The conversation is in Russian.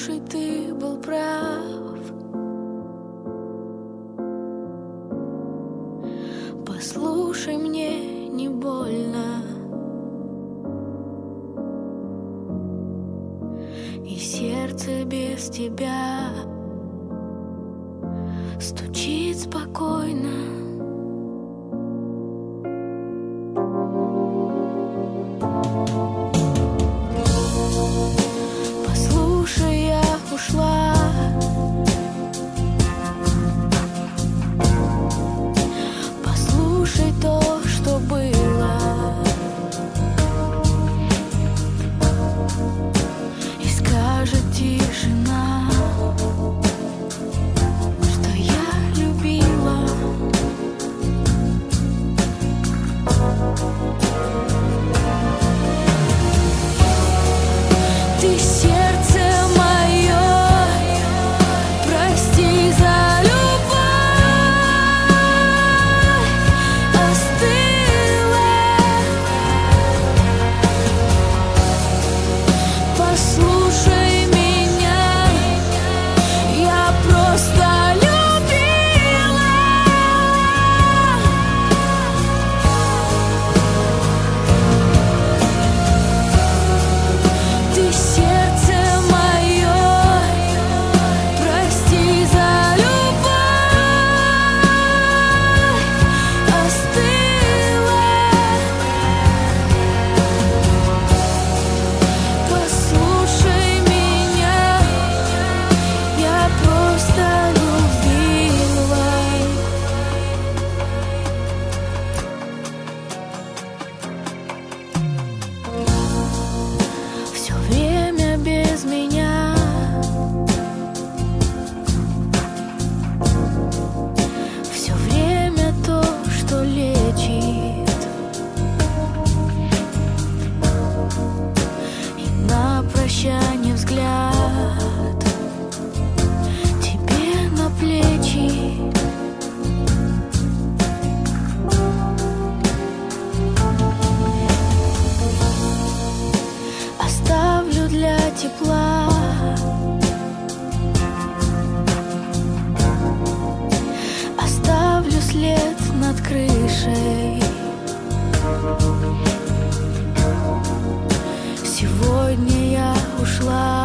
Послушай, ты был прав. Послушай, мне не больно, и сердце без тебя стучит спокойно. Послушай, я ушла. Послушай то, что было, и скажет тишина, что я любила. Ты сердце мое, прости за любовь, остыла. Послушай меня, я просто любила. Ты сердце мое, прости за любовь, остыла. Послушай меня, я просто любила. Все время без меня, все время то, что лечит, и на прощание взгляд тебе на плечи. Оставлю для тепла, оставлю след над крышей. Сегодня я ушла.